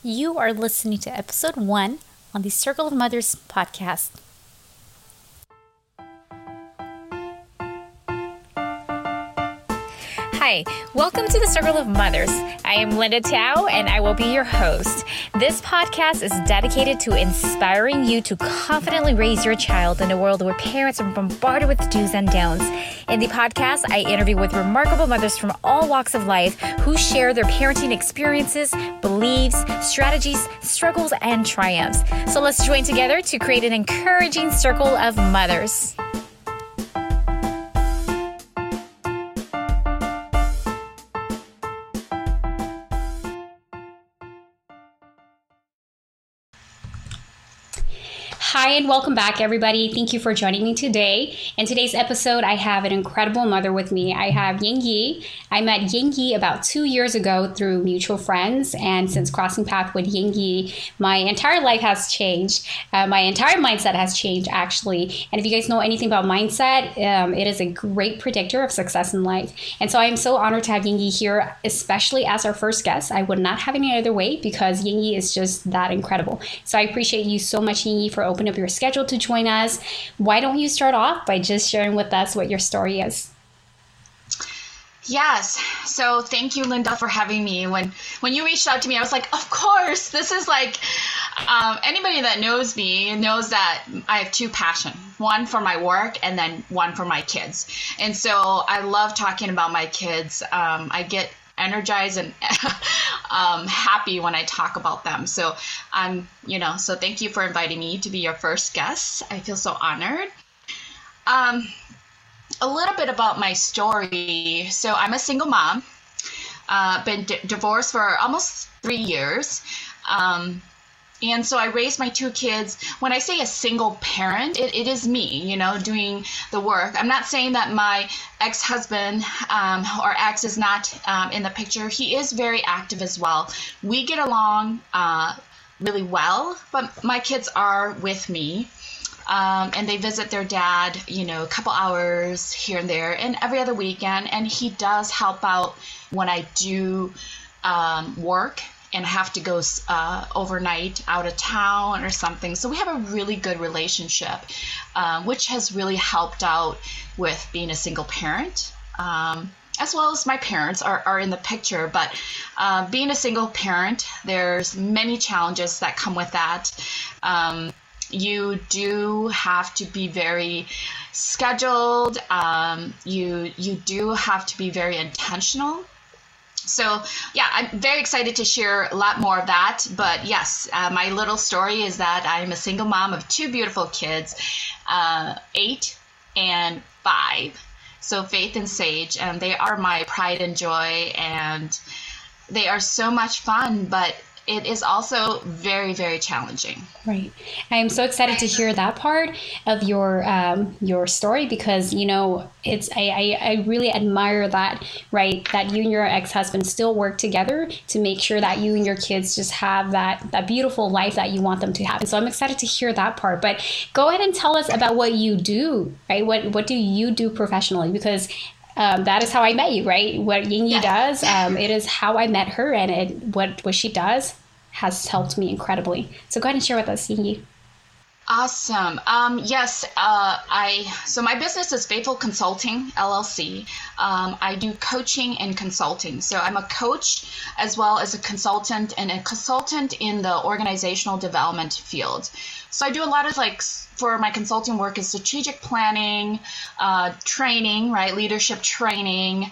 You are listening to episode 1 on the Circle of Mothers podcast. Hi, welcome to the Circle of Mothers. I am Linda Tao, and I will be your host. This podcast is dedicated to inspiring you to confidently raise your child in a world where parents are bombarded with do's and don'ts. In the podcast, I interview with remarkable mothers from all walks of life who share their parenting experiences, beliefs, strategies, struggles, and triumphs. So let's join together to create an encouraging circle of mothers. Hi, and welcome back, everybody. Thank you for joining me today. In today's episode, I have an incredible mother with me. I have Yingyi. I met Yingyi about 2 years ago through mutual friends, and since crossing paths with Yingyi, my entire life has changed. My entire mindset has changed, actually. And if you guys know anything about mindset, it is a great predictor of success in life. And so I am so honored to have Yingyi here, especially as our first guest. I would not have any other way because Yingyi is just that incredible. So I appreciate you so much, Yingyi, for opening up your schedule to join us. Why don't you start off by just sharing with us what your story is? Yes. So thank you, Linda, for having me. When you reached out to me, I was like, of course, this is like, anybody that knows me knows that I have two passions, one for my work and then one for my kids. And so I love talking about my kids. I get energized and happy when I talk about them. So so thank you for inviting me to be your first guest. I feel so honored. A little bit about my story. So I'm a single mom, been divorced for almost 3 years. And so I raised my two kids. When I say a single parent, it is me, doing the work. I'm not saying that my ex-husband or ex is not in the picture. He is very active as well. We get along really well, but my kids are with me. And they visit their dad, a couple hours here and there and every other weekend. And he does help out when I do work and have to go overnight out of town or something. So we have a really good relationship, which has really helped out with being a single parent, as well as my parents are in the picture. But being a single parent, there's many challenges that come with that. You do have to be very scheduled. You do have to be very intentional. So, yeah, I'm very excited to share a lot more of that. But yes, my little story is that I'm a single mom of two beautiful kids, 8 and 5. So Faith and Sage, and they are my pride and joy, and they are so much fun, but it is also very, very challenging. Right. I am so excited to hear that part of your story because, I really admire that, right, that you and your ex-husband still work together to make sure that you and your kids just have that beautiful life that you want them to have. And so I'm excited to hear that part. But go ahead and tell us about what you do, right? What do you do professionally? Because that is how I met you, right? What Yingyi does, it is how I met her, and what she does has helped me incredibly. So go ahead and share with us, Yingyi. Awesome. Yes. So my business is Faithful Consulting, LLC. I do coaching and consulting. So I'm a coach as well as a consultant, and a consultant in the organizational development field. So I do a lot of for my consulting work is strategic planning, training, right? Leadership training.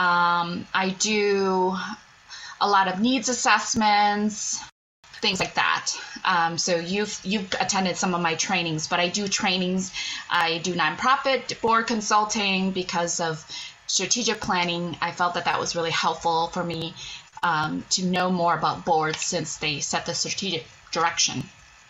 I do a lot of needs assessments, things like that. So you've attended some of my trainings, but I do trainings. I do nonprofit board consulting because of strategic planning. I felt that was really helpful for me to know more about boards since they set the strategic direction.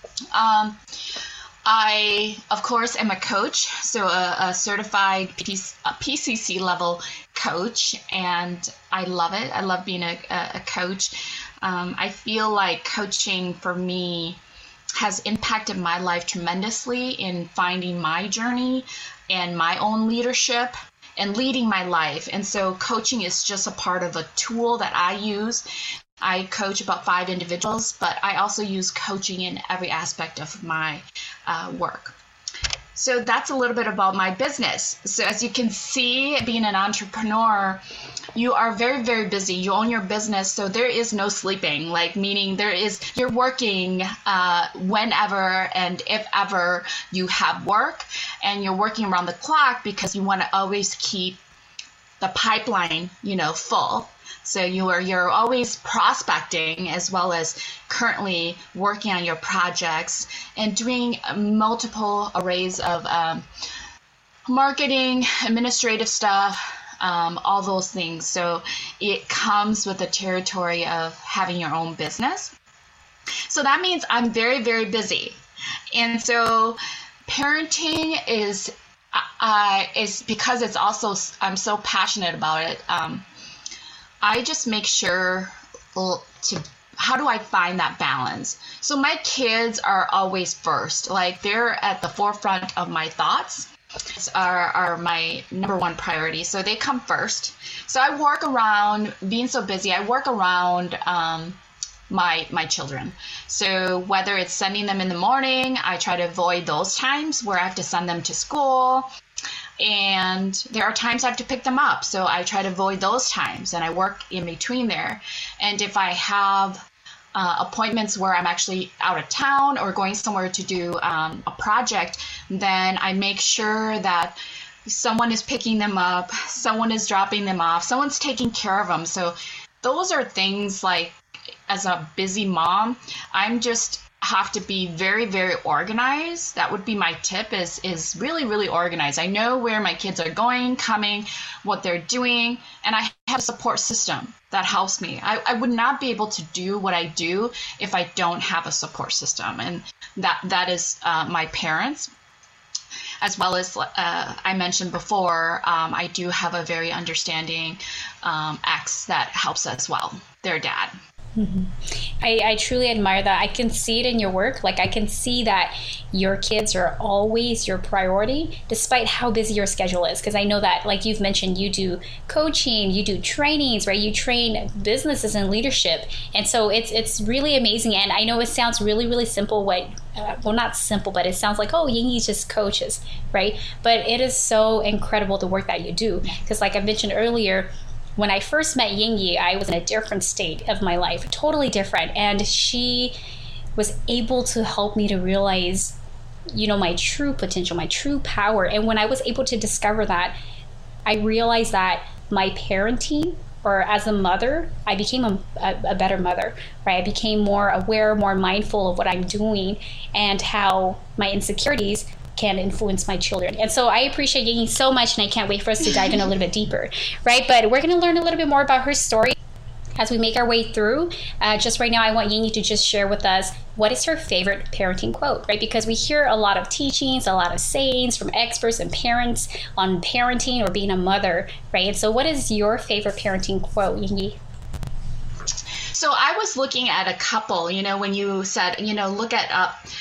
I, of course, am a coach, so a certified PCC level coach, and I love it. I love being a coach. I feel like coaching for me has impacted my life tremendously in finding my journey and my own leadership and leading my life. And so coaching is just a part of a tool that I use I coach about 5 individuals, but I also use coaching in every aspect of my work. So that's a little bit about my business. So as you can see, being an entrepreneur, you are very, very busy. You own your business, so there is no sleeping, like meaning you're working whenever and if ever you have work, and you're working around the clock because you want to always keep the pipeline, full. So you're always prospecting as well as currently working on your projects and doing multiple arrays of marketing, administrative stuff, all those things. So it comes with the territory of having your own business. So that means I'm very, very busy. And so parenting is because it's also, I'm so passionate about it. I just make sure how do I find that balance? So my kids are always first, like they're at the forefront of my thoughts, are my number one priority. So they come first. So I work around being so busy. I work around my children. So whether it's sending them in the morning, I try to avoid those times where I have to send them to school. And there are times I have to pick them up. So I try to avoid those times and I work in between there. And if I have appointments where I'm actually out of town or going somewhere to do a project, then I make sure that someone is picking them up, someone is dropping them off, someone's taking care of them. So those are things like, as a busy mom, I'm just have to be very, very organized. That would be my tip is really, really organized. I know where my kids are going, coming, what they're doing, and I have a support system that helps me. I would not be able to do what I do if I don't have a support system. And that is my parents. As well as I mentioned before, I do have a very understanding ex that helps as well, their dad. Mm-hmm. I truly admire that. I can see it in your work. Like I can see that your kids are always your priority, despite how busy your schedule is. Because I know that, like you've mentioned, you do coaching, you do trainings, right? You train businesses and leadership, and so it's really amazing. And I know it sounds really, really simple. Well, not simple, but it sounds like, oh, Yingyi just coaches, right? But it is so incredible the work that you do. Because like I mentioned earlier, when I first met Yingyi, I was in a different state of my life, totally different. And she was able to help me to realize, my true potential, my true power. And when I was able to discover that, I realized that my parenting, or as a mother, I became a better mother, right? I became more aware, more mindful of what I'm doing and how my insecurities can influence my children. And so I appreciate Yingyi so much, and I can't wait for us to dive in a little bit deeper, right? But we're going to learn a little bit more about her story as we make our way through. Just right now, I want Yingyi to just share with us what is her favorite parenting quote, right? Because we hear a lot of teachings, a lot of sayings from experts and parents on parenting or being a mother, right? And so what is your favorite parenting quote, Yingyi? So I was looking at a couple, when you said, look at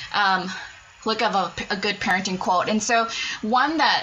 a good parenting quote. And so one that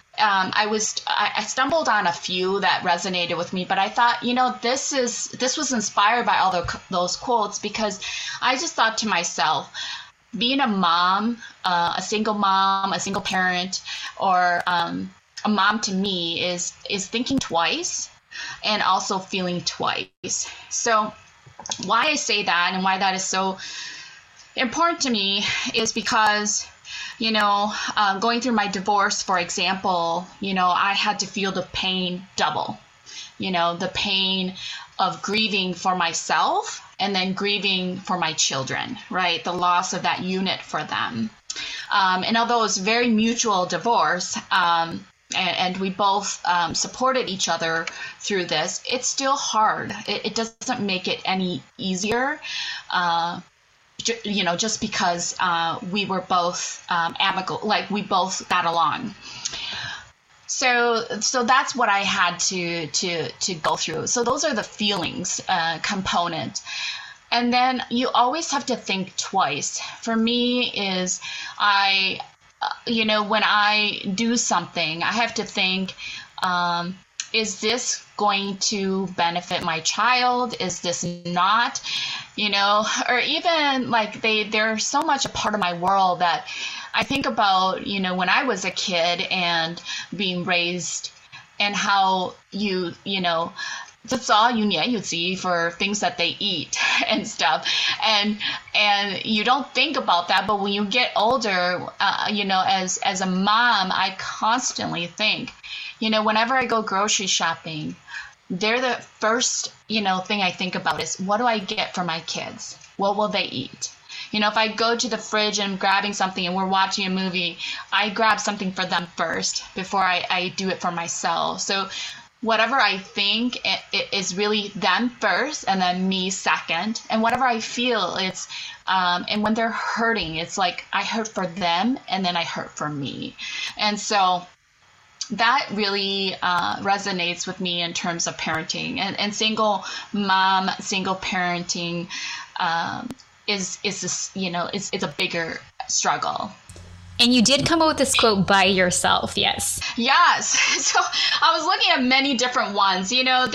I stumbled on a few that resonated with me, but I thought, this was inspired by all those quotes, because I just thought to myself, being a mom, a single mom, a single parent, or a mom to me is thinking twice and also feeling twice. So why I say that and why that is so important to me is because, going through my divorce, for example, I had to feel the pain double, the pain of grieving for myself and then grieving for my children, right? The loss of that unit for them. And although it's very mutual divorce, and we both supported each other through this, it's still hard. It doesn't make it any easier. Just because we were both amicable, like we both got along. So that's what I had to go through. So those are the feelings component. And then you always have to think twice. For me is when I do something, I have to think, is this going to benefit my child? Is this not? Or even like they're so much a part of my world that I think about, when I was a kid and being raised, and how that's all you'd see for things that they eat and stuff. And you don't think about that. But when you get older, as a mom, I constantly think, whenever I go grocery shopping, they're the first, thing I think about is, what do I get for my kids? What will they eat? If I go to the fridge and I'm grabbing something and we're watching a movie, I grab something for them first before I do it for myself. So whatever I think, it is really them first and then me second. And whatever I feel, it's, and when they're hurting, it's like I hurt for them and then I hurt for me. And so that really resonates with me in terms of parenting. And single mom, single parenting is this, it's a bigger struggle. And you did come up with this quote by yourself, yes? Yes. So I was looking at many different ones.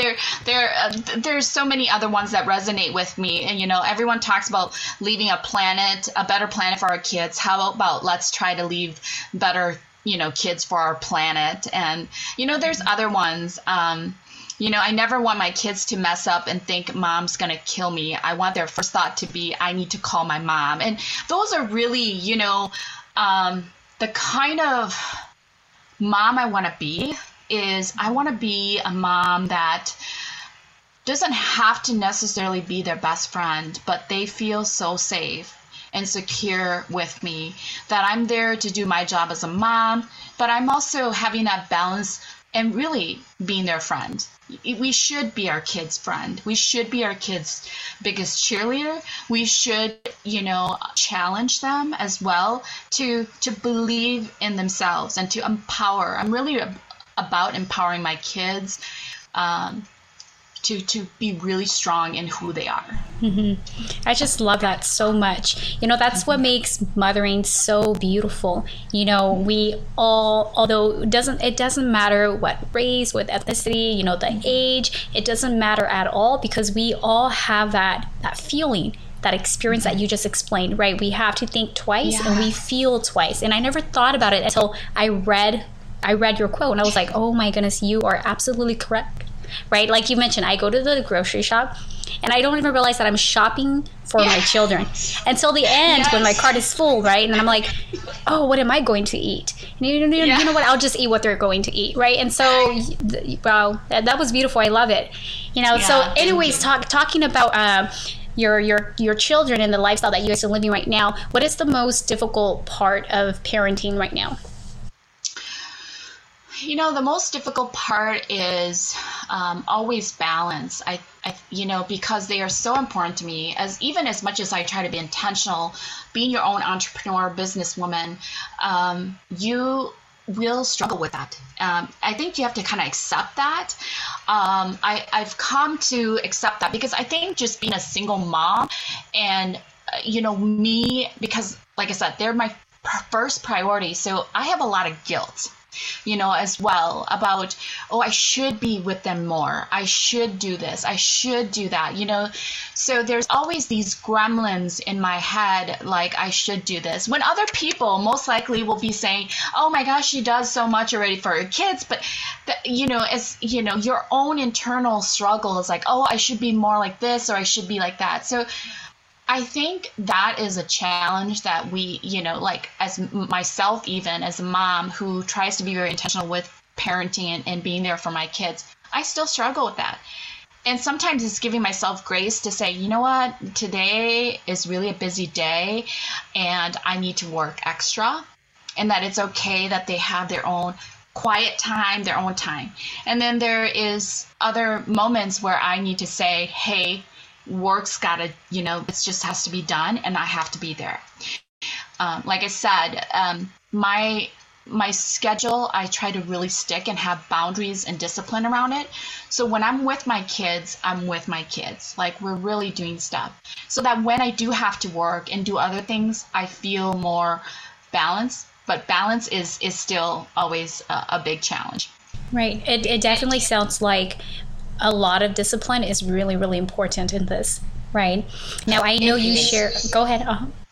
There's so many other ones that resonate with me. And, everyone talks about leaving a better planet for our kids. How about let's try to leave better, kids for our planet? And, there's other ones. I never want my kids to mess up and think mom's going to kill me. I want their first thought to be, I need to call my mom. And those are really, the kind of mom I want to be is I want to be a mom that doesn't have to necessarily be their best friend, but they feel so safe and secure with me that I'm there to do my job as a mom, but I'm also having that balance and really being their friend. We should be our kids' friend. We should be our kids' biggest cheerleader. We should, challenge them as well to believe in themselves and to empower. I'm really about empowering my kids to be really strong in who they are. Mm-hmm. I just love that so much. That's what makes mothering so beautiful. We all, although it doesn't matter what race, what ethnicity, the age, it doesn't matter at all, because we all have that feeling, that experience that you just explained, right? We have to think twice and we feel twice. And I never thought about it until I read your quote, and I was like, oh my goodness, you are absolutely correct. Right? Like you mentioned, I go to the grocery shop and I don't even realize that I'm shopping for my children until the end when my cart is full, right? And then I'm like, oh, what am I going to eat? And you know what? I'll just eat what they're going to eat, right? And so, wow, that was beautiful. I love it. So anyways, talking about your children and the lifestyle that you guys are living right now, what is the most difficult part of parenting right now? The most difficult part is always balance. I because they are so important to me. As much as I try to be intentional, being your own entrepreneur, businesswoman, you will struggle with that. I think you have to kind of accept that. I've come to accept that because I think just being a single mom and me, because like I said, they're my first priority. So I have a lot of guilt. As well about, I should be with them more. I should do this. I should do that. So there's always these gremlins in my head, like I should do this. When other people most likely will be saying, oh my gosh, she does so much already for her kids. But, your own internal struggle is like, oh, I should be more like this or I should be like that. So I think that is a challenge that we, as myself, even as a mom who tries to be very intentional with parenting and being there for my kids, I still struggle with that. And sometimes it's giving myself grace to say, you know what, today is really a busy day and I need to work extra, and that it's okay that they have their own quiet time, their own time. And then there is other moments where I need to say, hey, work's gotta, it just has to be done and I have to be there. Like I said, my schedule, I try to really stick and have boundaries and discipline around it. So when I'm with my kids, I'm with my kids. Like we're really doing stuff so that when I do have to work and do other things, I feel more balanced. But balance is still always a big challenge. Right. It definitely sounds like a lot of discipline is really, really important in this. Right. Now, I know It you share. is. Go ahead.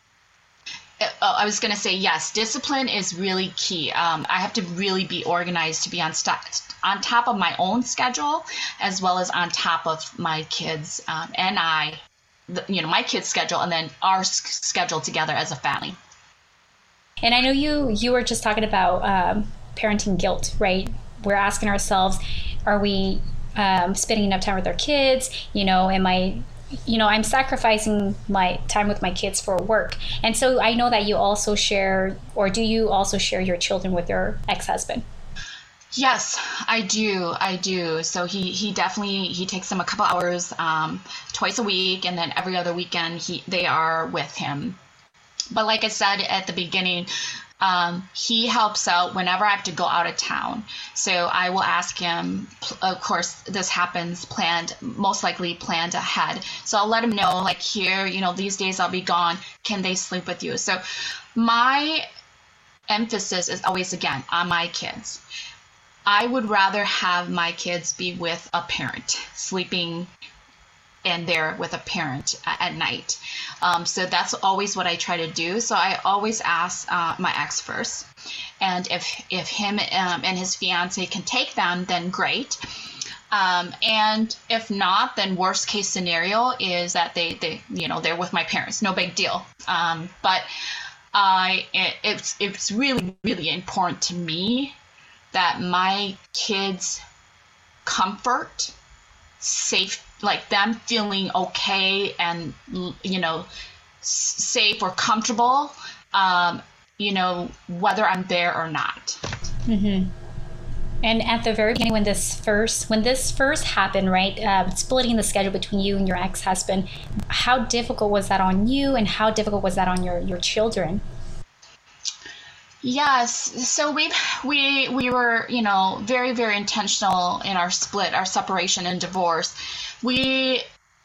I was going to say, yes, discipline is really key. I have to really be organized to be on top of my own schedule, as well as on top of my kids and my kids' schedule, and then our schedule together as a family. And I know you were just talking about parenting guilt, right? We're asking ourselves, are we spending enough time with our kids? Am I, I'm sacrificing my time with my kids for work. And so I know that you also share, or do you also share your children with your ex-husband? Yes, I do. I do. So he definitely he takes them a couple hours twice a week, and then every other weekend they are with him. But like I said at the beginning, he helps out whenever I have to go out of town. So I will ask him, of course, this happens most likely planned ahead. So I'll let him know, like, here, these days I'll be gone. Can they sleep with you? So my emphasis is always, again, on my kids. I would rather have my kids be with a parent, sleeping and they're with a parent at night. So that's always what I try to do. So I always ask my ex first. And if him and his fiance can take them, then great. And if not, then worst case scenario is that they're with my parents. No big deal. But it's really, really important to me that my kids' comfort, safe, like them feeling okay and safe or comfortable, whether I'm there or not. Mm-hmm. And at the very beginning, when this first happened, right, splitting the schedule between you and your ex-husband, how difficult was that on you, and how difficult was that on your children? Yes, so we were, very, very intentional in our split, our separation and divorce. We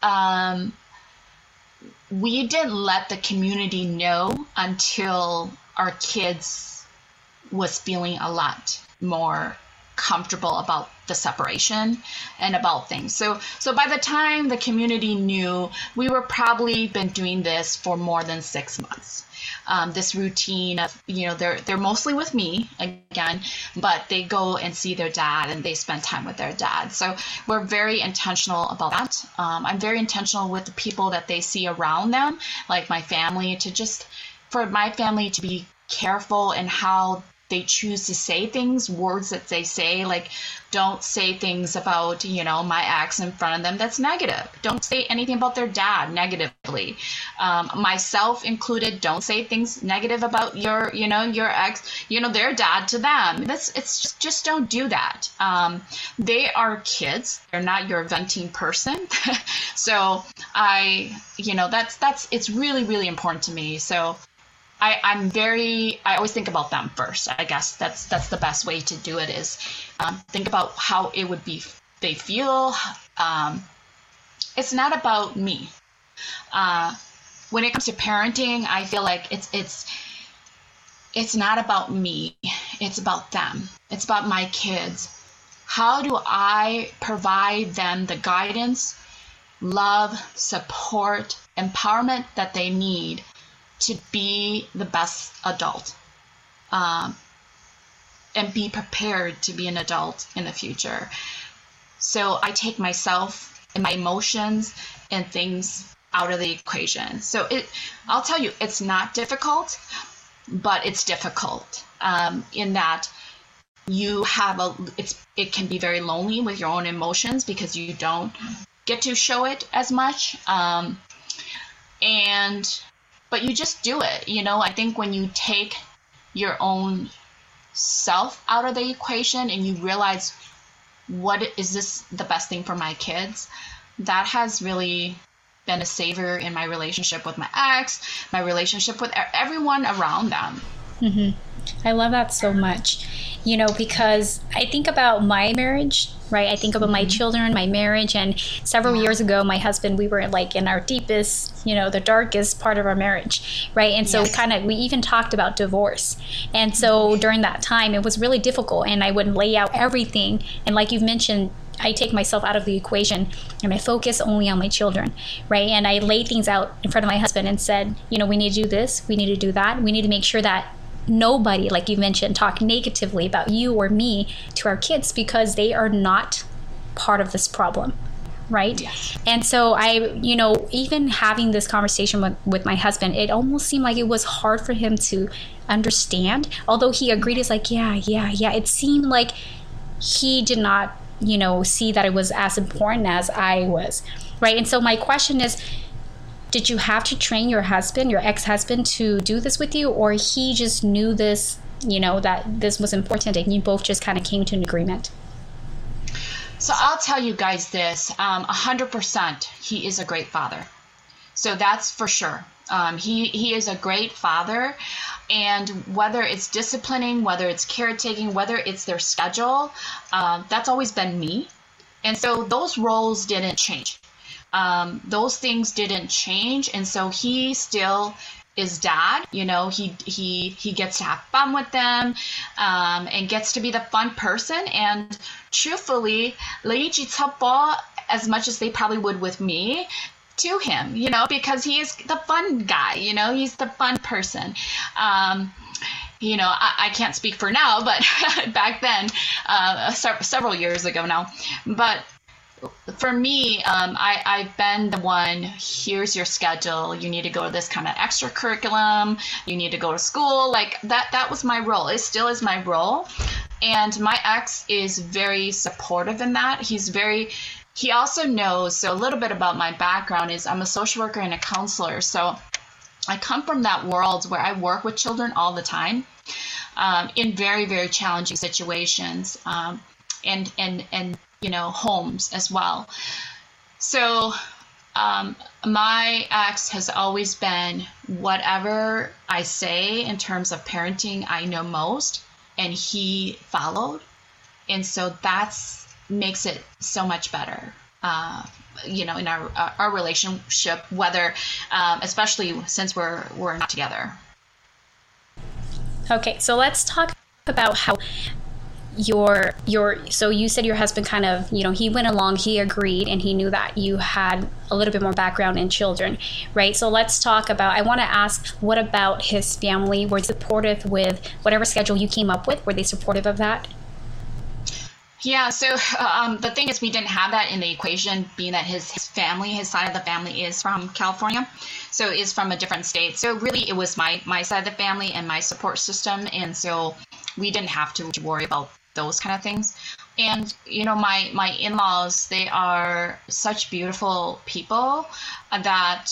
didn't let the community know until our kids was feeling a lot more comfortable about the separation and about things. So by the time the community knew, we were probably been doing this for more than 6 months. This routine of, they're mostly with me again, but they go and see their dad and they spend time with their dad. So we're very intentional about that. I'm very intentional with the people that they see around them, like my family, for my family to be careful in how they choose to say things, words that they say, like don't say things about, my ex in front of them that's negative. Don't say anything about their dad negatively. Myself included, don't say things negative about your ex, their dad to them. It's just don't do that. They are kids. They're not your venting person. So it's really, really important to me. So I always think about them first. I guess that's the best way to do it is think about how it would be they feel. It's not about me. When it comes to parenting, I feel like it's not about me. It's about them. It's about my kids. How do I provide them the guidance, love, support, empowerment that they need to be the best adult, and be prepared to be an adult in the future. So I take myself and my emotions and things out of the equation. So I'll tell you, it's not difficult, but it's difficult in that you have it can be very lonely with your own emotions because you don't get to show it as much. But you just do it. I think when you take your own self out of the equation and you realize, what is this the best thing for my kids? That has really been a savior in my relationship with my ex, my relationship with everyone around them. Mm-hmm. I love that so much. because I think about my marriage, right? I think about my children, my marriage, and several years ago, my husband, we were like in our deepest, the darkest part of our marriage, right? And so we even talked about divorce. And so during that time, it was really difficult, and I would lay out everything. And like you've mentioned, I take myself out of the equation and I focus only on my children, right? And I laid things out in front of my husband and said, we need to do this, we need to do that, we need to make sure that nobody, like you mentioned, talk negatively about you or me to our kids, because they are not part of this problem, right? Yes. And so even having this conversation with my husband, it almost seemed like it was hard for him to understand, although he agreed. It's like, yeah. It seemed like he did not see that it was as important as I was, right? And so my question is, did you have to train your husband, your ex-husband, to do this with you, or he just knew this, that this was important, and you both just kind of came to an agreement? So I'll tell you guys this, 100%, he is a great father. So that's for sure. He is a great father. And whether it's disciplining, whether it's caretaking, whether it's their schedule, that's always been me. And so those roles didn't change. Those things didn't change. And so he still is dad. He gets to have fun with them, and gets to be the fun person. And truthfully, as much as they probably would with me, to him, because he is the fun guy, he's the fun person. I can't speak for now, but back then, several years ago now. But for me, I've been the one, here's your schedule. You need to go to this kind of extra curriculum. You need to go to school. Like that was my role. It still is my role. And my ex is very supportive in that. He also knows, so a little bit about my background is I'm a social worker and a counselor. So I come from that world where I work with children all the time, in very, very challenging situations, and homes as well. So my ex has always been, whatever I say in terms of parenting, I know most, and he followed. And so makes it so much better, in our relationship, whether, especially since we're not together. Okay, so let's talk about how so you said your husband kind of, he went along, he agreed, and he knew that you had a little bit more background in children, right? So let's talk about, I want to ask, what about his family? Were they supportive with whatever schedule you came up with? Were they supportive of that? Yeah, so the thing is, we didn't have that in the equation, being that his family, his side of the family is from California, so is from a different state. So really, it was my side of the family and my support system, and so we didn't have to worry about those kind of things. And my in-laws, they are such beautiful people that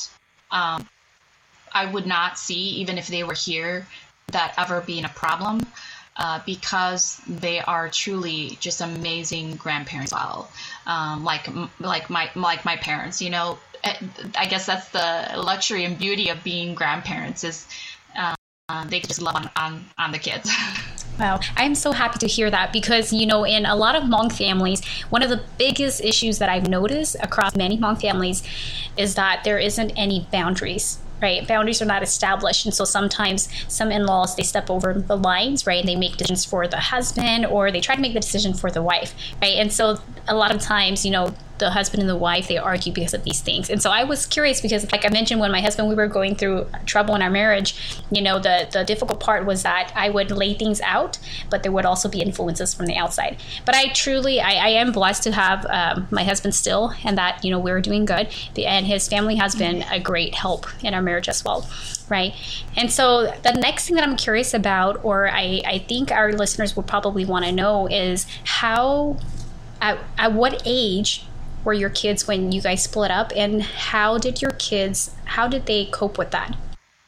I would not see, even if they were here, that ever being a problem. Because they are truly just amazing grandparents as well, like my parents. I guess that's the luxury and beauty of being grandparents, is they just love on the kids. Wow, I'm so happy to hear that, because in a lot of Hmong families, one of the biggest issues that I've noticed across many Hmong families is that there isn't any boundaries. Right, boundaries are not established, and so sometimes some in-laws, they step over the lines, right, and they make decisions for the husband, or they try to make the decision for the wife, right? And so a lot of times, the husband and the wife, they argue because of these things. And so I was curious, because like I mentioned, when my husband, we were going through trouble in our marriage, the difficult part was that I would lay things out, but there would also be influences from the outside. But I am blessed to have my husband still, and that, we're doing good. And his family has been a great help in our marriage as well, right? And so the next thing that I'm curious about, or I think our listeners would probably want to know, is how, at what age were your kids when you guys split up, and how did they cope with that?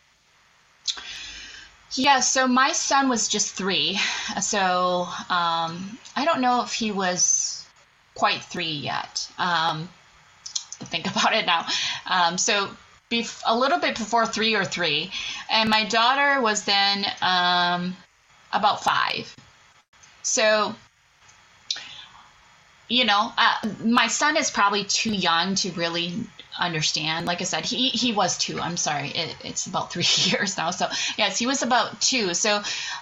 Yeah, so my son was just 3. So I don't know if he was quite 3 yet. To think about it now. So a little bit before 3 or 3. And my daughter was then about 5. So, my son is probably too young to really understand. Like I said, he was 2. I'm sorry. It's about 3 years now. So yes, he was about 2. So,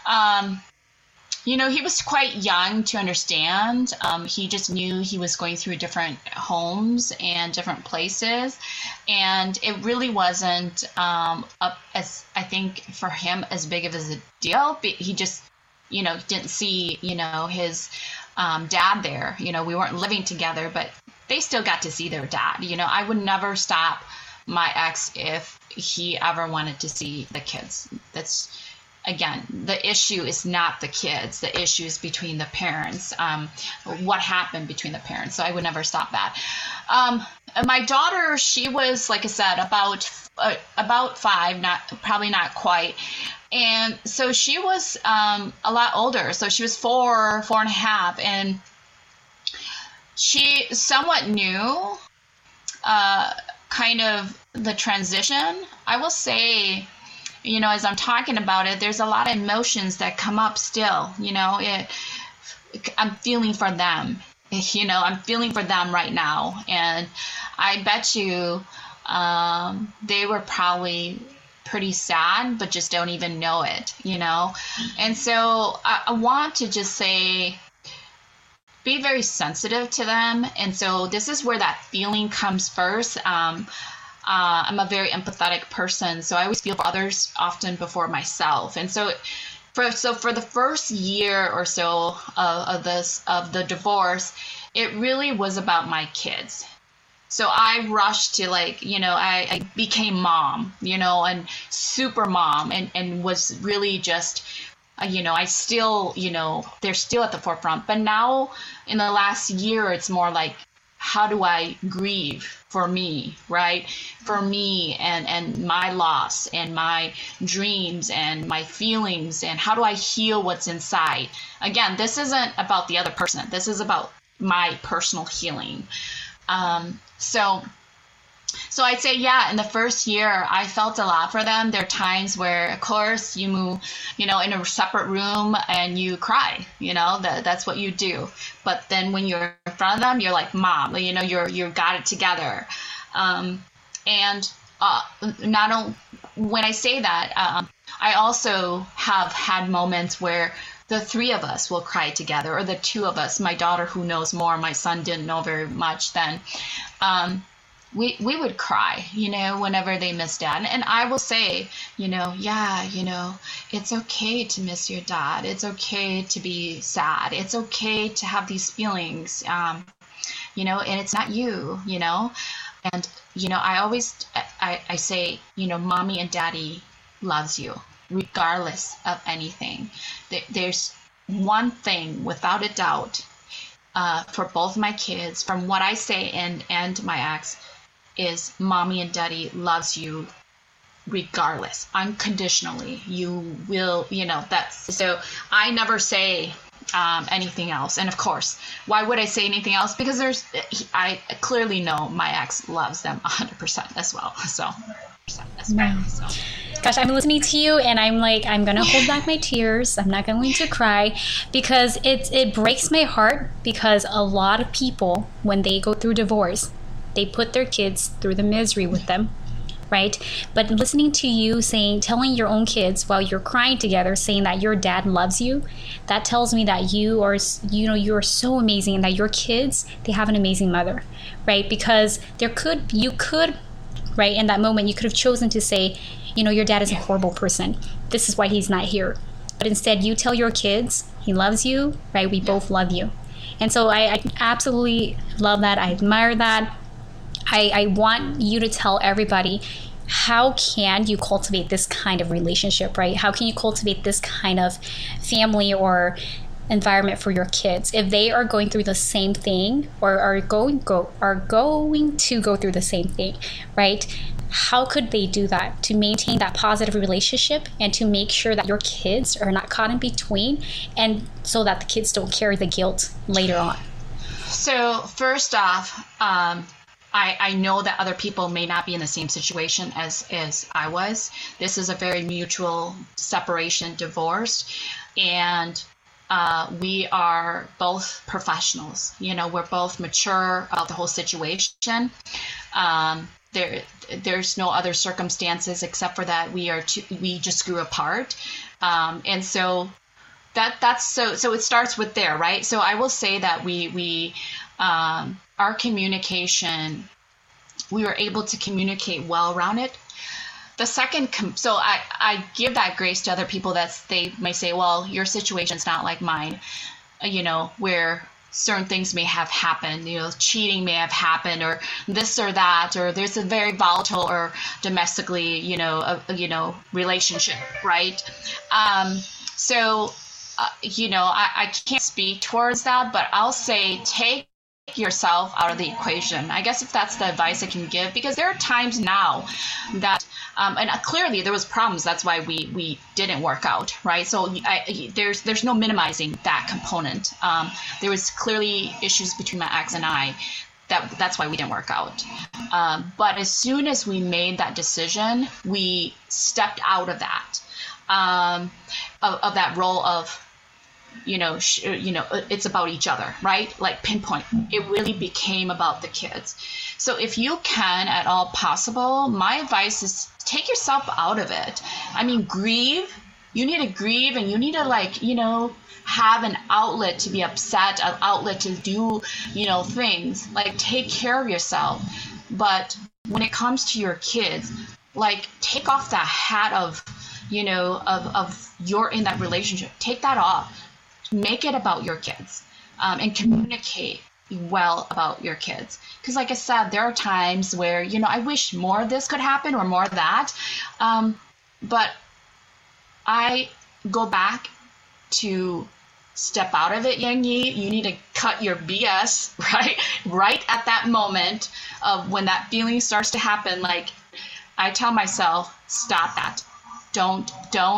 he was quite young to understand. He just knew he was going through different homes and different places. And it really wasn't, as I think for him, as big of a deal. He just, didn't see, his dad there. We weren't living together, but they still got to see their dad. I would never stop my ex if he ever wanted to see the kids. That's, again, the issue is not the kids. The issue is between the parents. What happened between the parents. So I would never stop that. My daughter, she was, like I said, about 5, probably not quite. And so she was a lot older. So she was 4.5, and she somewhat knew kind of the transition. I will say, as I'm talking about it, there's a lot of emotions that come up still. I'm feeling for them. I'm feeling for them right now. And I bet you they were probably pretty sad, but just don't even know it, And so I want to just say, be very sensitive to them. And so this is where that feeling comes first. I'm a very empathetic person, so I always feel for others often before myself. And so for the first year or so of the divorce, it really was about my kids. So I rushed to I became mom, and super mom, and was really just, I still, they're still at the forefront. But now in the last year, it's more like, how do I grieve for me, right? For me and my loss and my dreams and my feelings, and how do I heal what's inside? Again, this isn't about the other person. This is about my personal healing. So I'd say, yeah, in the first year, I felt a lot for them. There are times where, of course, you move, in a separate room and you cry, that's what you do. But then when you're in front of them, you're like, Mom, you're got it together. Not only when I say that, I also have had moments where the 3 of us will cry together, or the 2 of us. My daughter, who knows more, my son didn't know very much then. We would cry, whenever they miss dad. And I will say, it's okay to miss your dad. It's okay to be sad. It's okay to have these feelings, and it's not you, And, I always, I say, Mommy and Daddy loves you, regardless of anything. There's one thing, without a doubt, for both my kids, from what I say and my ex, is Mommy and Daddy loves you regardless, unconditionally. You will, that's, so I never say anything else. And of course, why would I say anything else? Because I clearly know my ex loves them 100% as well. So. Wow. Gosh, I'm listening to you and I'm like, I'm going to hold back my tears. I'm not going to cry, because it breaks my heart, because a lot of people, when they go through divorce, they put their kids through the misery with them, right? But listening to you telling your own kids while you're crying together, saying that your dad loves you, that tells me that you are so amazing, and that your kids, they have an amazing mother, right? Because you could, right, in that moment, you could have chosen to say, your dad is a horrible person. This is why he's not here. But instead, you tell your kids, he loves you, right? We both love you. And so I absolutely love that. I admire that. I want you to tell everybody, how can you cultivate this kind of relationship, right? How can you cultivate this kind of family or environment for your kids if they are going through the same thing, or are going to go through the same thing, right? How could they do that to maintain that positive relationship and to make sure that your kids are not caught in between, and so that the kids don't carry the guilt later on? So first off, I know that other people may not be in the same situation as I was. This is a very mutual separation, divorce. And We are both professionals. We're both mature about the whole situation. There's no other circumstances except for that we just grew apart. And so that's so it starts with there, right? So I will say that we our communication, we were able to communicate well around it. The second, so I give that grace to other people that they may say, well, your situation's not like mine, where certain things may have happened, cheating may have happened, or this or that, or there's a very volatile or domestically, relationship, right? So, I can't speak towards that, but I'll say take yourself out of the equation. I guess if that's the advice I can give, because there are times now that and clearly there was problems. That's why we didn't work out, right? So there's no minimizing that component. There was clearly issues between my ex and I. That's why we didn't work out. But as soon as we made that decision, we stepped out of that of that role of it's about each other, right? Like pinpoint. It really became about the kids. So if you can at all possible, my advice is take yourself out of it. I mean, grieve. You need to grieve, and you need to have an outlet to be upset, an outlet to do, things. Like take care of yourself. But when it comes to your kids, take off that hat of you're in that relationship. Take that off. Make it about your kids, and communicate well about your kids. Because like I said, there are times where, I wish more of this could happen or more of that. But I go back to step out of it, Yang Yi. You need to cut your BS, right? Right at that moment of when that feeling starts to happen. Like I tell myself, stop that. Don't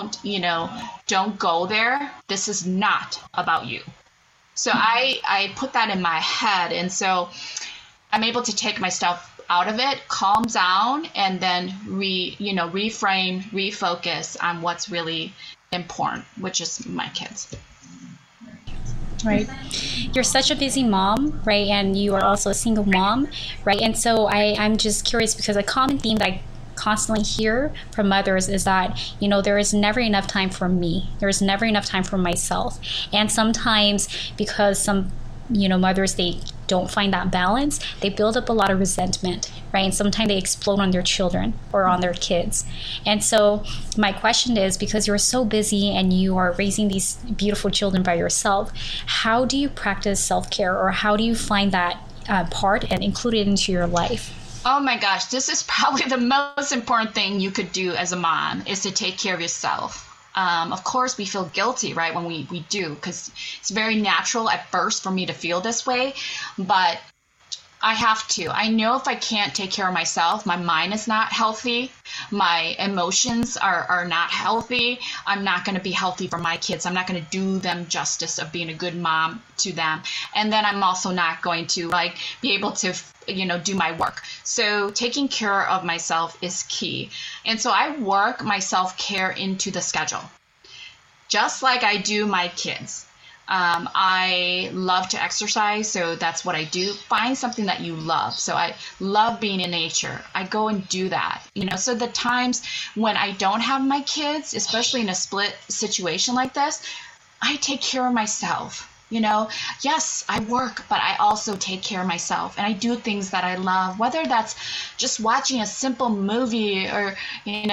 go there. This is not about you. So I put that in my head. And so I'm able to take myself out of it, calm down, and then reframe, refocus on what's really important, which is my kids. Right. You're such a busy mom, right? And you are also a single mom, right? And so I'm just curious, because a common theme that I constantly hear from mothers is that there is never enough time for me. There is never enough time for myself. And sometimes because some mothers, they don't find that balance, they build up a lot of resentment, right? And sometimes they explode on their children or on their kids. And so my question is, because you're so busy and you are raising these beautiful children by yourself, how do you practice self-care, or how do you find that part and include it into your life? Oh my gosh, this is probably the most important thing you could do as a mom, is to take care of yourself. Of course, we feel guilty, right, when we do, because it's very natural at first for me to feel this way, but I have to. I know if I can't take care of myself, my mind is not healthy, my emotions are not healthy, I'm not going to be healthy for my kids, I'm not going to do them justice of being a good mom to them, and then I'm also not going to be able to do my work. So taking care of myself is key. And so I work my self-care into the schedule, just like I do my kids. I love to exercise, so that's what I do. Find something that you love. So I love being in nature. I go and do that. So the times when I don't have my kids, especially in a split situation like this, I take care of myself. Yes, I work, but I also take care of myself, and I do things that I love, whether that's just watching a simple movie or, hanging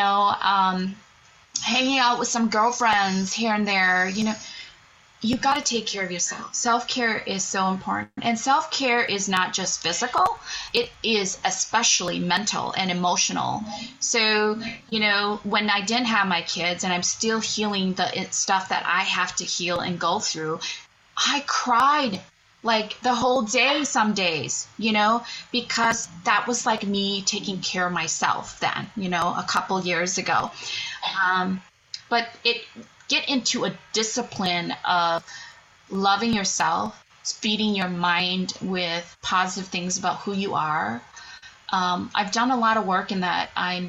out with some girlfriends here and there. You got to take care of yourself. Self-care is so important. And self-care is not just physical. It is especially mental and emotional. So, when I didn't have my kids and I'm still healing the stuff that I have to heal and go through, I cried the whole day some days, because that was me taking care of myself then, a couple years ago. But get into a discipline of loving yourself, feeding your mind with positive things about who you are. I've done a lot of work in that. I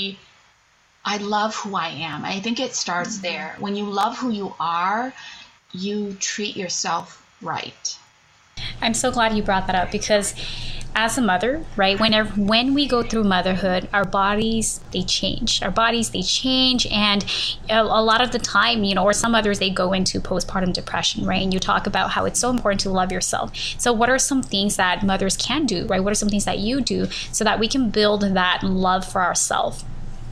love who I am. I think it starts there. When you love who you are, you treat yourself right. I'm so glad you brought that up, because as a mother, right, when we go through motherhood, our bodies, they change. And a lot of the time, or some others, they go into postpartum depression, right? And you talk about how it's so important to love yourself. So what are some things that mothers can do, right? What are some things that you do so that we can build that love for ourselves?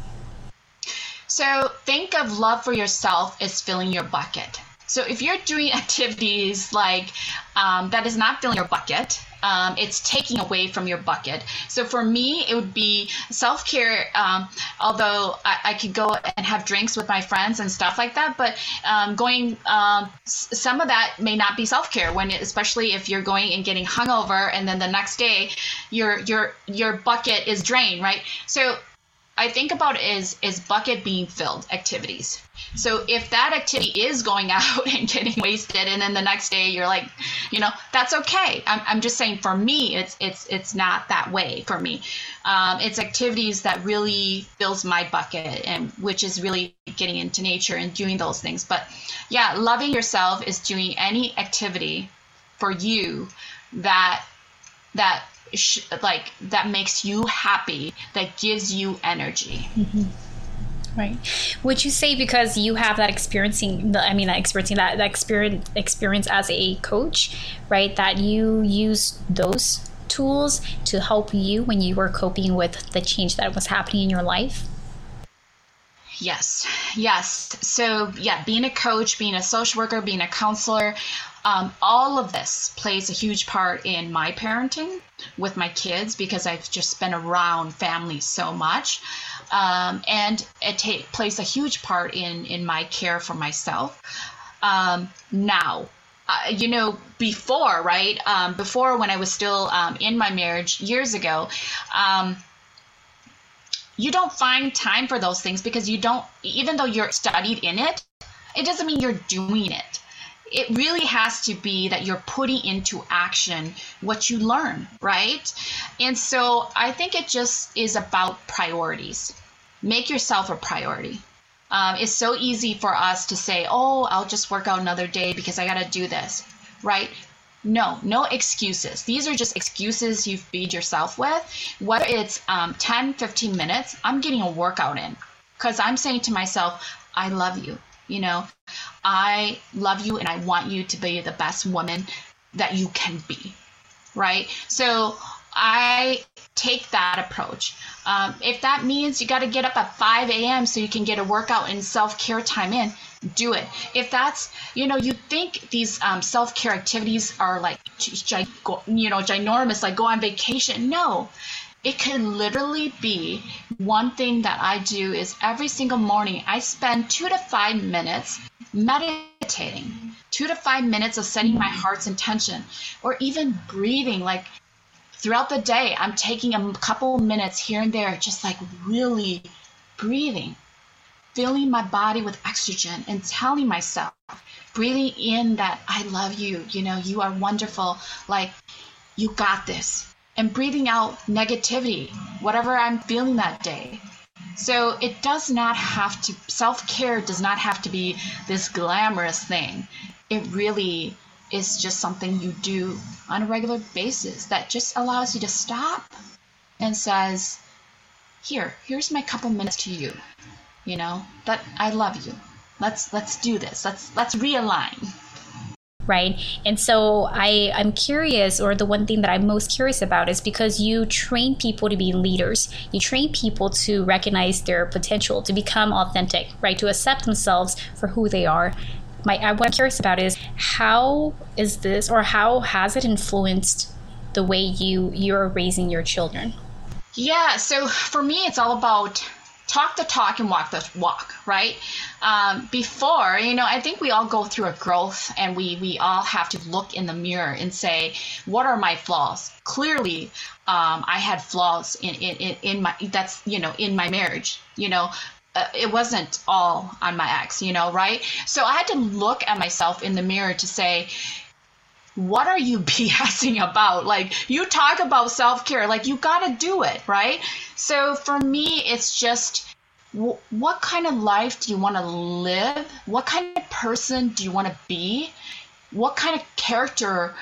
So think of love for yourself as filling your bucket. So if you're doing activities like that is not filling your bucket, it's taking away from your bucket. So for me, it would be self-care, although I could go and have drinks with my friends and stuff like that, but some of that may not be self-care, especially if you're going and getting hungover and then the next day your bucket is drained, right? So I think about it as bucket being filled activities. So if that activity is going out and getting wasted, and then the next day you're like, that's okay. I'm just saying, for me, it's not that way for me. It's activities that really fills my bucket, and which is really getting into nature and doing those things. But yeah, loving yourself is doing any activity for you that makes you happy, that gives you energy. Mm-hmm. Right. Would you say, because you have that experience as a coach, right, that you use those tools to help you when you were coping with the change that was happening in your life? Yes. So yeah, being a coach, being a social worker, being a counselor, all of this plays a huge part in my parenting with my kids, because I've just been around family so much. And it plays a huge part in my care for myself. Now, before, right? Before, when I was still in my marriage years ago, you don't find time for those things, because even though you're studied in it, it doesn't mean you're doing it. It really has to be that you're putting into action what you learn, right? And so I think it just is about priorities. Make yourself a priority. It's so easy for us to say, oh, I'll just work out another day because I got to do this, right? No excuses. These are just excuses you feed yourself with. Whether it's 10, 15 minutes, I'm getting a workout in, because I'm saying to myself, I love you. I love you, and I want you to be the best woman that you can be, right? So I take that approach. If that means you got to get up at 5 a.m. so you can get a workout and self-care time in, do it. If that's, you think these self-care activities are like, ginormous, like go on vacation. No. It could literally be one thing that I do is every single morning I spend 2 to 5 minutes meditating, 2 to 5 minutes of setting my heart's intention, or even breathing. Like throughout the day, I'm taking a couple minutes here and there, just like really breathing, filling my body with oxygen and telling myself, breathing in that I love you, you are wonderful, like you got this. And breathing out negativity, whatever I'm feeling that day. So it does not have to, self-care does not have to be this glamorous thing. It really is just something you do on a regular basis that just allows you to stop and says, here's my couple minutes to you, that I love you. Let's do this. Let's realign. Right. And so I'm curious, or the one thing that I'm most curious about is because you train people to be leaders. You train people to recognize their potential, to become authentic, right? To accept themselves for who they are. What I'm curious about is how has it influenced the way you're raising your children? Yeah. So for me, it's all about talk the talk and walk the walk, right? Before, I think we all go through a growth, and we all have to look in the mirror and say, what are my flaws? Clearly, I had flaws in my marriage, it wasn't all on my ex, right? So I had to look at myself in the mirror to say, what are you BSing about? Like, you talk about self-care, like you got to do it, right? So for me, it's just what kind of life do you want to live? What kind of person do you want to be? What kind of character,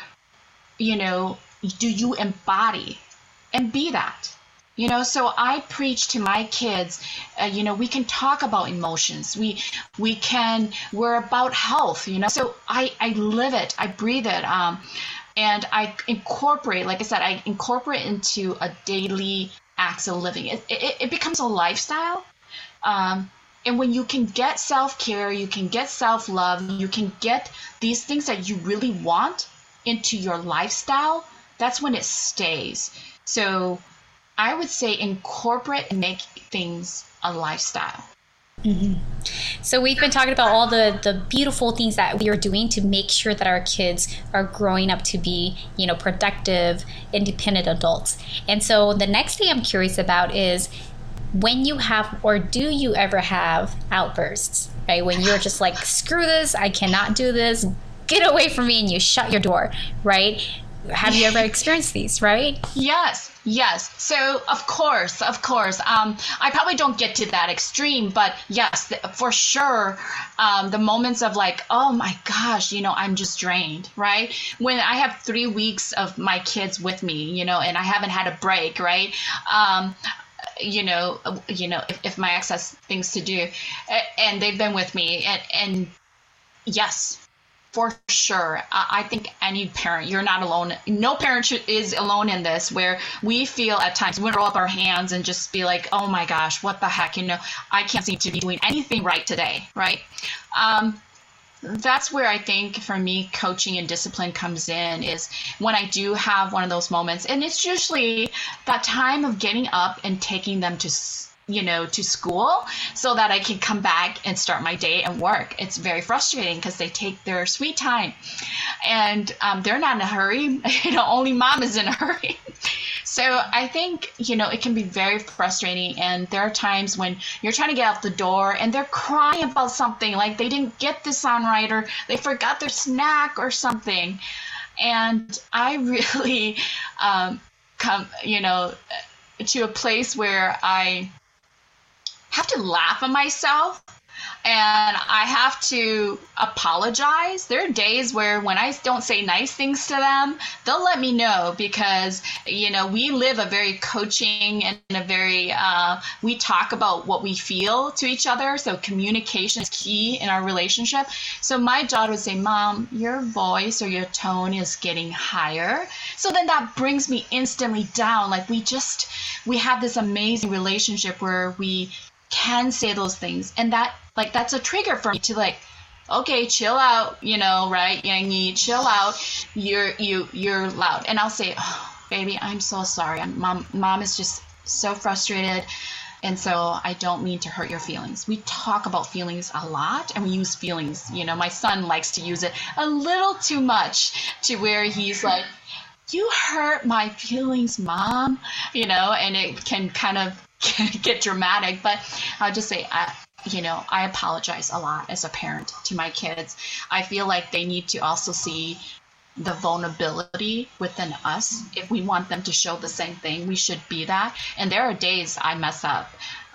do you embody? And be that. So I preach to my kids, we can talk about emotions. We're about health, so I live it, I breathe it. And I incorporate, like I said, into a daily acts of living. It becomes a lifestyle. And when you can get self-care, you can get self-love, you can get these things that you really want into your lifestyle, that's when it stays. So I would say incorporate and make things a lifestyle. Mm-hmm. So we've been talking about all the beautiful things that we are doing to make sure that our kids are growing up to be, productive, independent adults. And so the next thing I'm curious about is when you have, or do you ever have outbursts, right? When you're just like, screw this, I cannot do this, get away from me, and you shut your door, right? Have you ever experienced these, right? Yes. So of course, I probably don't get to that extreme, but yes, for sure. The moments of like, oh my gosh, I'm just drained, right? When I have 3 weeks of my kids with me, and I haven't had a break, right? If my ex has things to do and they've been with me and yes, for sure. I think any parent, you're not alone. No parent is alone in this, where we feel at times we roll up our hands and just be like, oh my gosh, what the heck? I can't seem to be doing anything right today, right? That's where I think for me, coaching and discipline comes in, is when I do have one of those moments. And it's usually that time of getting up and taking them to school so that I can come back and start my day and work. It's very frustrating because they take their sweet time and they're not in a hurry. Only mom is in a hurry. So I think, it can be very frustrating. And there are times when you're trying to get out the door and they're crying about something, like they didn't get this on right, or they forgot their snack or something. And I really come, to a place where I have to laugh at myself and I have to apologize. There are days where when I don't say nice things to them, they'll let me know, because, we live a very coaching and a very, we talk about what we feel to each other. So communication is key in our relationship. So my daughter would say, Mom, your voice or your tone is getting higher. So then that brings me instantly down. Like we have this amazing relationship where we can say those things, and that's a trigger for me to like, okay, chill out, right? Yangi, chill out. You're loud. And I'll say, oh, baby, I'm so sorry. Mom is just so frustrated. And so I don't mean to hurt your feelings. We talk about feelings a lot, and we use feelings. My son likes to use it a little too much, to where he's like, you hurt my feelings, Mom, and it can kind of get dramatic. But I'll just say, I apologize a lot as a parent to my kids. I feel like they need to also see the vulnerability within us. If we want them to show the same thing, we should be that. And there are days I mess up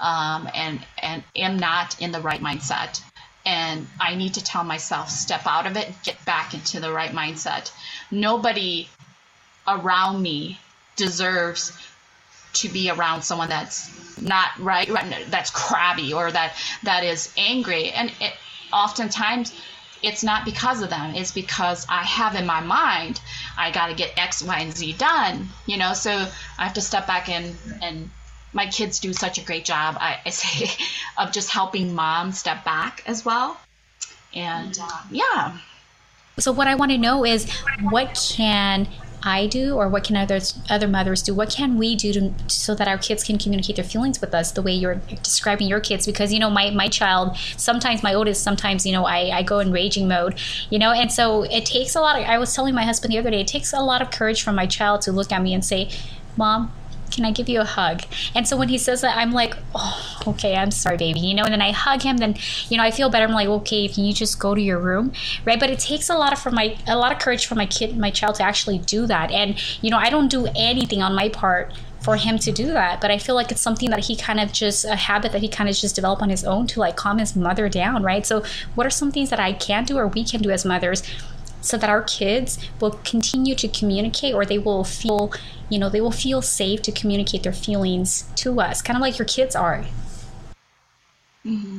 and am not in the right mindset. And I need to tell myself, step out of it, get back into the right mindset. Nobody around me deserves to be around someone that's not right, that's crabby, or that is angry. And oftentimes it's not because of them. It's because I have in my mind, I got to get X, Y, and Z done, so I have to step back and my kids do such a great job, I say, of just helping mom step back as well. And yeah. So what I want to know is, what can I do, or what can other mothers do? What can we do so that our kids can communicate their feelings with us the way you're describing your kids? Because, my child, sometimes my oldest, sometimes, I go in raging mode, and so it takes a lot of, I was telling my husband the other day, it takes a lot of courage for my child to look at me and say, Mom, can I give you a hug? And so when he says that, I'm like, oh, okay, I'm sorry, baby, and then I hug him, then, I feel better. I'm like, okay, can you just go to your room, right? But it takes a lot of courage for my child to actually do that. And, I don't do anything on my part for him to do that. But I feel like it's something that he kind of just, a habit that he kind of just developed on his own to like calm his mother down, right? So what are some things that I can do or we can do as mothers so that our kids will continue to communicate, or they will feel, they will feel safe to communicate their feelings to us, kind of like your kids are? Mm-hmm.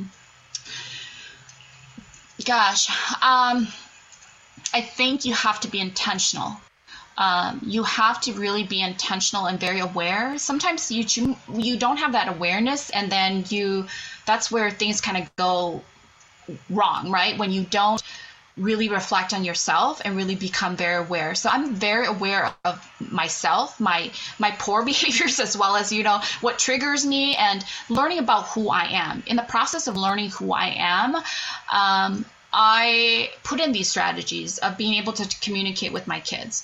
Gosh, I think you have to be intentional. You have to really be intentional and very aware. Sometimes you don't have that awareness, and then that's where things kind of go wrong, right? When you don't really reflect on yourself and really become very aware. So I'm very aware of myself, my poor behaviors, as well as, what triggers me, and learning about who I am. In the process of learning who I am, I put in these strategies of being able to communicate with my kids,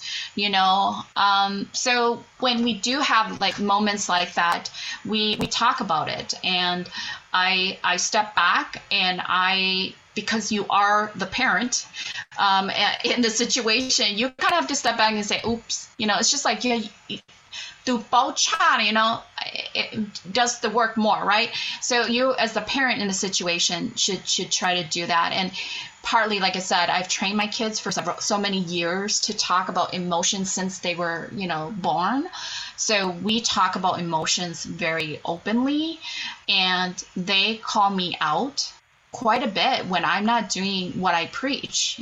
so when we do have like moments like that, we talk about it, and I step back, and because you are the parent in the situation, you kind of have to step back and say, oops, it's just like, it does the work more, right? So you, as the parent in the situation, should try to do that. And partly, like I said, I've trained my kids for so many years to talk about emotions since they were, born. So we talk about emotions very openly, and they call me out quite a bit when I'm not doing what I preach,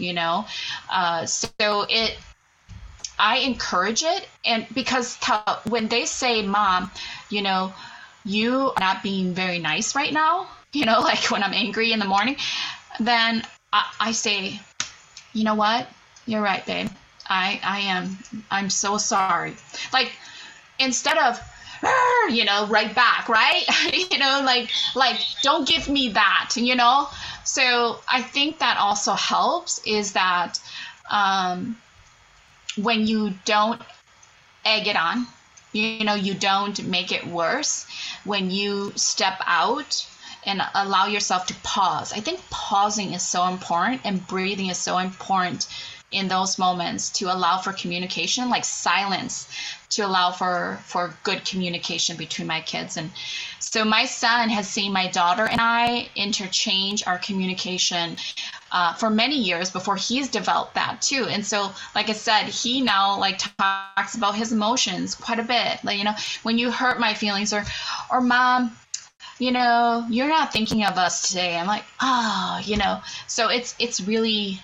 I encourage it. And because when they say, Mom, you are not being very nice right now, like when I'm angry in the morning, then I say, you know what? You're right, babe. I'm so sorry. Like, instead of, right back, right? like don't give me that, So I think that also helps, is that when you don't egg it on, you don't make it worse, when you step out and allow yourself to pause. I think pausing is so important, and breathing is so important in those moments to allow for communication, like silence, to allow for good communication between my kids. And so my son has seen my daughter and I interchange our communication for many years before he's developed that too. And so, like I said, he now talks about his emotions quite a bit. Like, when you hurt my feelings, or Mom, you're not thinking of us today. I'm like, so it's really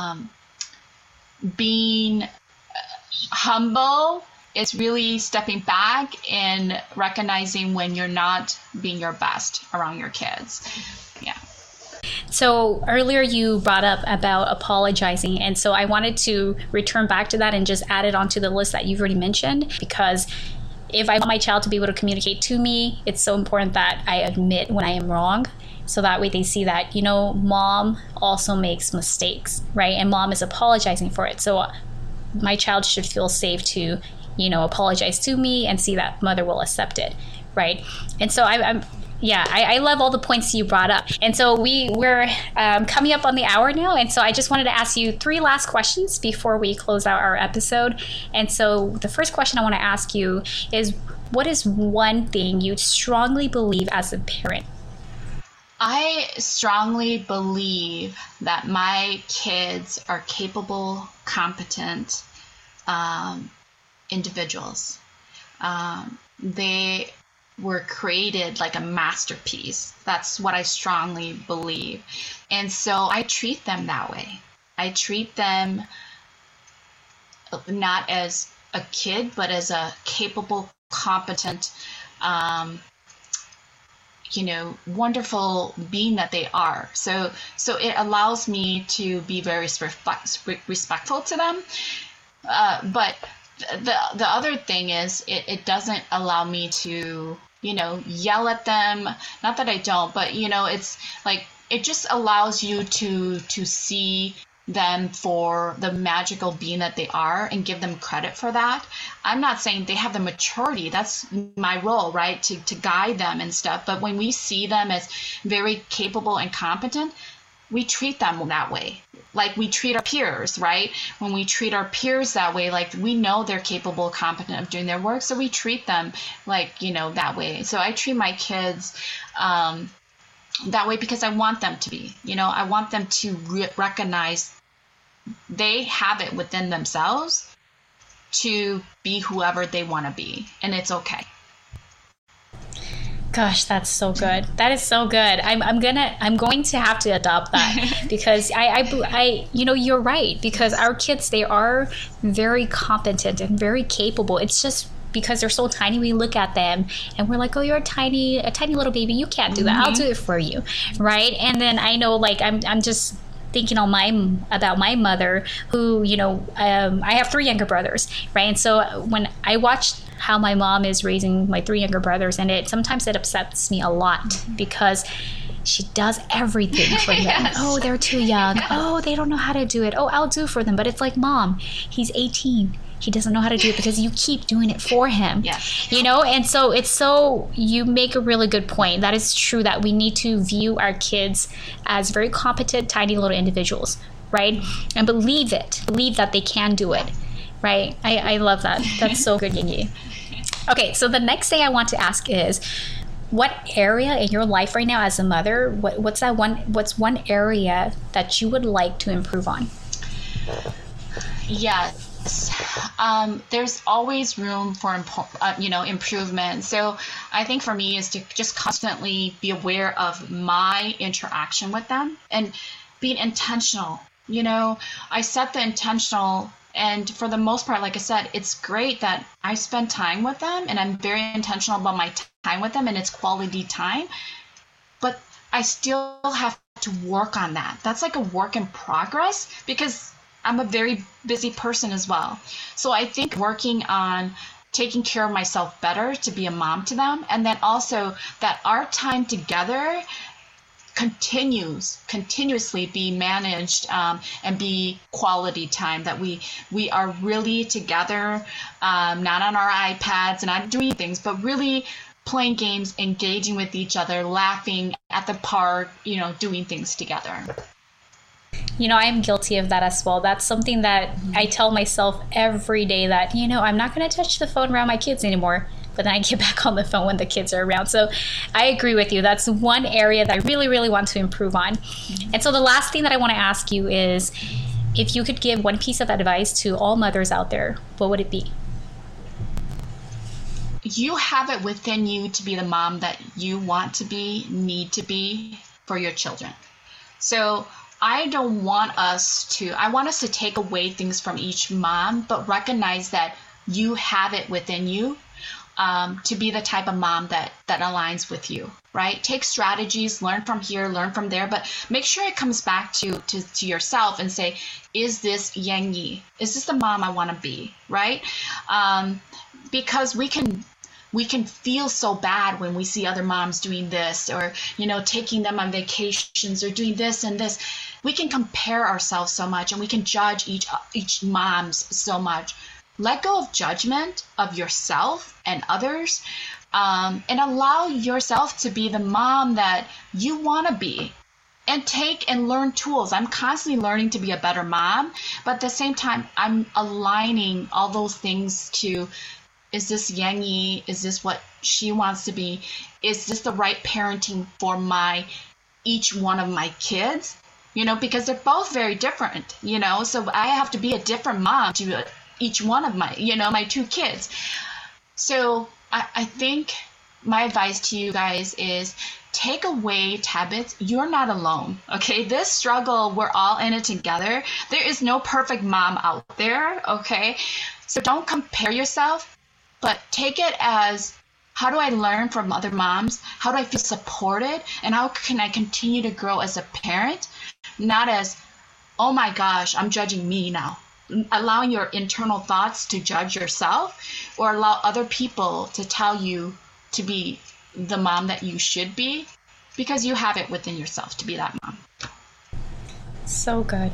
being humble. It's really stepping back and recognizing when you're not being your best around your kids. Yeah. So earlier you brought up about apologizing. And so I wanted to return back to that and just add it onto the list that you've already mentioned, because if I want my child to be able to communicate to me, it's so important that I admit when I am wrong. So that way they see that, Mom also makes mistakes, right? And Mom is apologizing for it. So my child should feel safe to, apologize to me and see that Mother will accept it, right? And so I love all the points you brought up. And so we're coming up on the hour now. And so I just wanted to ask you 3 last questions before we close out our episode. And so the first question I want to ask you is, what is one thing you strongly believe as a parent? I strongly believe that my kids are capable, competent individuals. They were created like a masterpiece. That's what I strongly believe. And so I treat them that way. I treat them not as a kid, but as a capable, competent, wonderful being that they are. So it allows me to be very respectful to them. But the other thing is, it doesn't allow me to, yell at them. Not that I don't, but, it's like, it just allows you to see them for the magical being that they are and give them credit for that. I'm not saying they have the maturity. That's my role, right? To guide them and stuff. But when we see them as very capable and competent, we treat them that way. like we treat our peers, right? When we treat our peers that way, like we know they're capable, competent of doing their work, so we treat them like, that way. So I treat my kids that way because I want them to be, I want them to recognize they have it within themselves to be whoever they want to be, and it's okay. Gosh, that's so good. That is so good. I'm going to have to adopt that because I you're right, because our kids, they are very competent and very capable. It's just because they're so tiny, we look at them and we're like, oh, you're a tiny little baby. You can't do that. I'll do it for you. Right. And then I know, like, I'm just thinking about my mother, who, I have 3 younger brothers, right? And so when I watched how my mom is raising my 3 younger brothers, and sometimes it upsets me a lot because she does everything for them. Yes. Oh, they're too young. Yes. Oh, they don't know how to do it. Oh, I'll do for them. But it's like, Mom, he's 18. He doesn't know how to do it because you keep doing it for him. Yes. And so you make a really good point. That is true, that we need to view our kids as very competent, tiny little individuals, right? And believe that they can do it, right? I love that. That's so good, Yingyi. Okay, so the next thing I want to ask is, what area in your life right now as a mother, what's one area that you would like to improve on? Yes. There's always room for improvement. So I think for me is to just constantly be aware of my interaction with them and being intentional. I set the intentional, and for the most part, like I said, it's great that I spend time with them and I'm very intentional about my time with them, and it's quality time. But I still have to work on that. That's like a work in progress because I'm a very busy person as well. So I think working on taking care of myself better to be a mom to them, and then also that our time together continuously be managed and be quality time, that we are really together, not on our iPads and not doing things, but really playing games, engaging with each other, laughing at the park, doing things together. I am guilty of that as well. That's something that I tell myself every day, that, I'm not going to touch the phone around my kids anymore. But then I get back on the phone when the kids are around. So I agree with you. That's one area that I really, really want to improve on. And so the last thing that I want to ask you is, if you could give one piece of advice to all mothers out there, what would it be? You have it within you to be the mom that you want to be, need to be for your children. So I want us to take away things from each mom, but recognize that you have it within you to be the type of mom that aligns with you, right? Take strategies, learn from here, learn from there, but make sure it comes back to yourself and say, is this Yingyi? Is this the mom I want to be, right? Because we can feel so bad when we see other moms doing this, or, taking them on vacations, or doing this and this. We can compare ourselves so much, and we can judge each moms so much. Let go of judgment of yourself and others, and allow yourself to be the mom that you want to be, and take and learn tools. I'm constantly learning to be a better mom, but at the same time, I'm aligning all those things to, is this Yingyi? Is this what she wants to be? Is this the right parenting for each one of my kids? Because they're both very different, so I have to be a different mom to each one of my, my 2 kids. So I think my advice to you guys is, take away habits. You're not alone, okay? This struggle, we're all in it together. There is no perfect mom out there, okay? So don't compare yourself, but take it as, how do I learn from other moms? How do I feel supported? And how can I continue to grow as a parent? Not as, oh my gosh, I'm judging me now. Allowing your internal thoughts to judge yourself, or allow other people to tell you to be the mom that you should be, because you have it within yourself to be that mom. So good.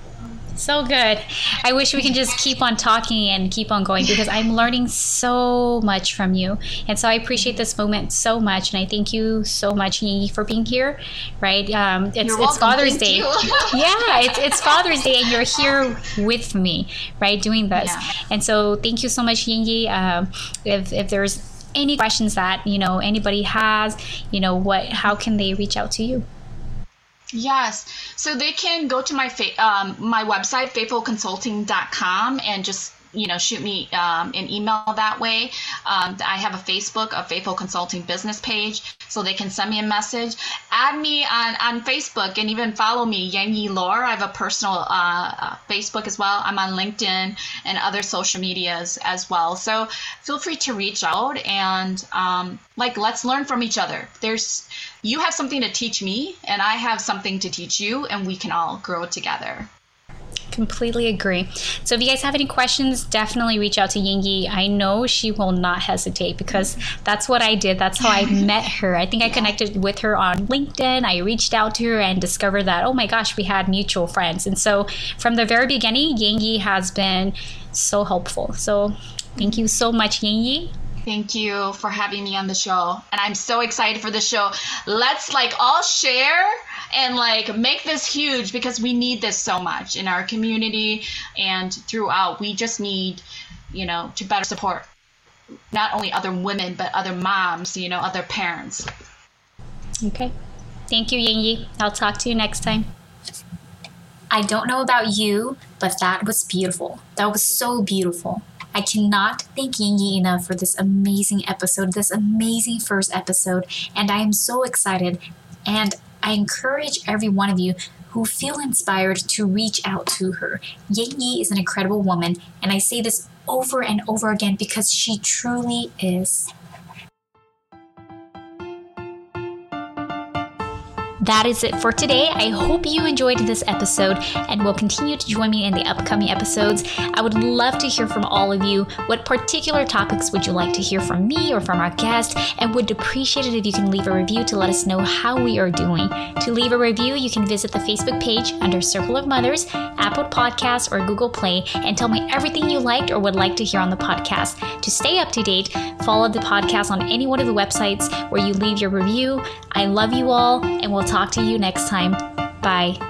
So good. I wish we can just keep on talking and keep on going because I'm learning so much from you. And so I appreciate this moment so much. And I thank you so much, Yingy, for being here. Right? It's Father's Day. Yeah, it's Father's Day and you're here with me, right? Doing this. Yeah. And so thank you so much, Yingy. If there's any questions that, anybody has, how can they reach out to you? Yes. So they can go to my my website, faithfulconsulting.com, and just, shoot me an email that way. I have a Faithful Consulting business page, so they can send me a message. Add me on Facebook and even follow me, Yangyi Lor. I have a personal Facebook as well. I'm on LinkedIn and other social medias as well. So feel free to reach out and let's learn from each other. You have something to teach me and I have something to teach you, and we can all grow together. Completely agree. So if you guys have any questions, definitely reach out to Yingy. I know she will not hesitate because that's what I did. That's how I met her. I think I connected with her on LinkedIn. I reached out to her and discovered that, oh my gosh, we had mutual friends. And so from the very beginning, Yingy has been so helpful. So thank you so much, Yingy. Thank you for having me on the show. And I'm so excited for the show. Let's all share and make this huge, because we need this so much in our community and throughout. We just need, to better support not only other women, but other moms, other parents. Okay. Thank you, Yingy. I'll talk to you next time. I don't know about you, but that was beautiful. That was so beautiful. I cannot thank Yingy enough for this amazing episode, this amazing first episode, and I am so excited. And I encourage every one of you who feel inspired to reach out to her. Yingy is an incredible woman, and I say this over and over again because she truly is. That is it for today. I hope you enjoyed this episode and will continue to join me in the upcoming episodes. I would love to hear from all of you. What particular topics would you like to hear from me or from our guest? And would appreciate it if you can leave a review to let us know how we are doing. To leave a review, you can visit the Facebook page under Circle of Mothers, Apple Podcasts, or Google Play and tell me everything you liked or would like to hear on the podcast. To stay up to date, follow the podcast on any one of the websites where you leave your review. I love you all, and we'll talk to you next time. Bye.